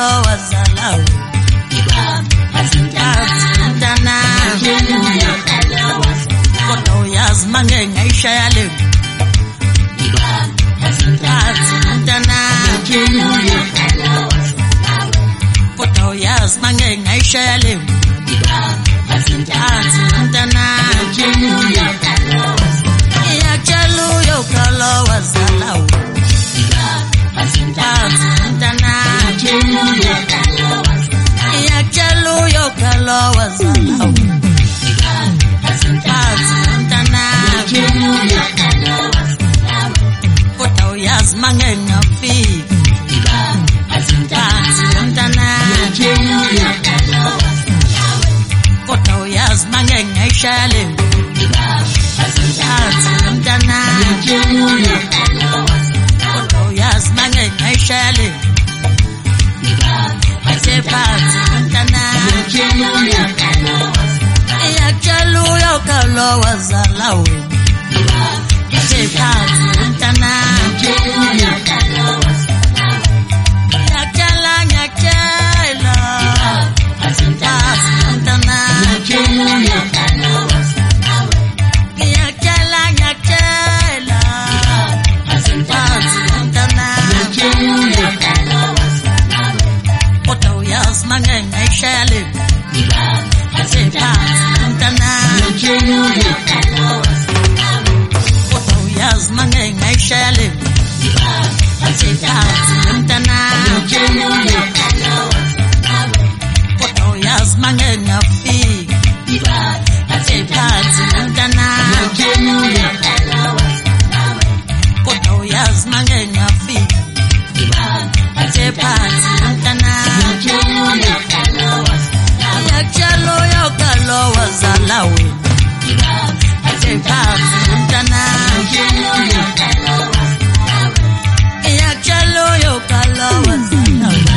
kalo wazalawe Mtana Koto uyaz mange ngaisha yale Mtana Koto uyaz mange ngaisha yale Mtana Ya chalu yo kalo wazalawe Mtana Ya chalu yo kalo wazalawe Mtana Kota uyaz mange ngafi Mtana Kota uyaz mange ngaishale Mtana Kota uyaz mange ngaishale Mtana Ya chalu yo kalo wazalawe Mtana Ya chala nyakela Mtana Ya chala nyakela Mtana Kota uyaz mange ngaishale Mtana Kota uyaz mange ngaishale Mtana Kota uyaz mange ngafi Mtana Kota uyaz mange ngafi Mtana Ya chalo yo kalo wazalawe Mtana Ya chalo yo kalo wazalawe